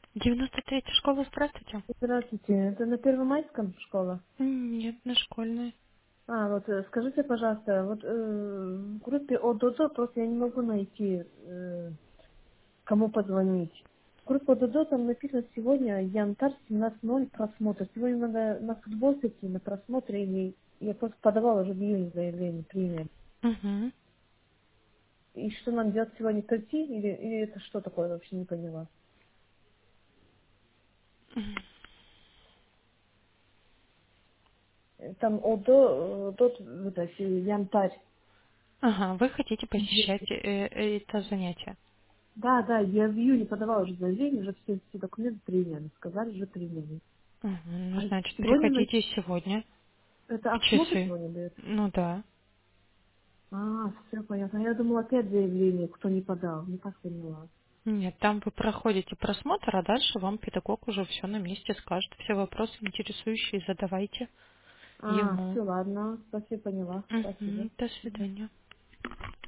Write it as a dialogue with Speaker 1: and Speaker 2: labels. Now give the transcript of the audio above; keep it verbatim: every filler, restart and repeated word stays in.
Speaker 1: девяносто третья школа, здравствуйте.
Speaker 2: Здравствуйте, это на Первомайском школа?
Speaker 1: М, Нет, на школьной.
Speaker 2: А, вот э, скажите, пожалуйста, вот э, в группе ОДОДО просто я не могу найти, э, кому позвонить. В группе ОДОДО там написано сегодня Янтарь семнадцать ноль просмотр. Сегодня надо на футбол идти, на просмотр, или я просто подавала уже в июне заявление, пример.
Speaker 1: Угу.
Speaker 2: И что нам делать сегодня, прийти, или, или это что такое, вообще не поняла. Э, Там ОДО, ОДО, вот эти, Янтарь.
Speaker 1: Ага, вы хотите посещать э, э, это занятие?
Speaker 2: Да, да, я в июне подавала уже заявление, уже все, все документы приняли, сказали, уже приняли.
Speaker 1: Мгм. Ну,
Speaker 2: А
Speaker 1: значит,
Speaker 2: сегодня на...
Speaker 1: приходите сегодня
Speaker 2: это
Speaker 1: в
Speaker 2: осмотр
Speaker 1: часы.
Speaker 2: сегодня дают?
Speaker 1: Ну да.
Speaker 2: А, все понятно. Я думала, опять заявление, кто не подал. Не так поняла.
Speaker 1: Нет, там вы проходите просмотр, а дальше вам педагог уже все на месте скажет. Все вопросы интересующие задавайте
Speaker 2: А,
Speaker 1: ему.
Speaker 2: все, ладно. Спасибо, поняла. Спасибо.
Speaker 1: Мгм. До
Speaker 2: Мгм.
Speaker 1: свидания.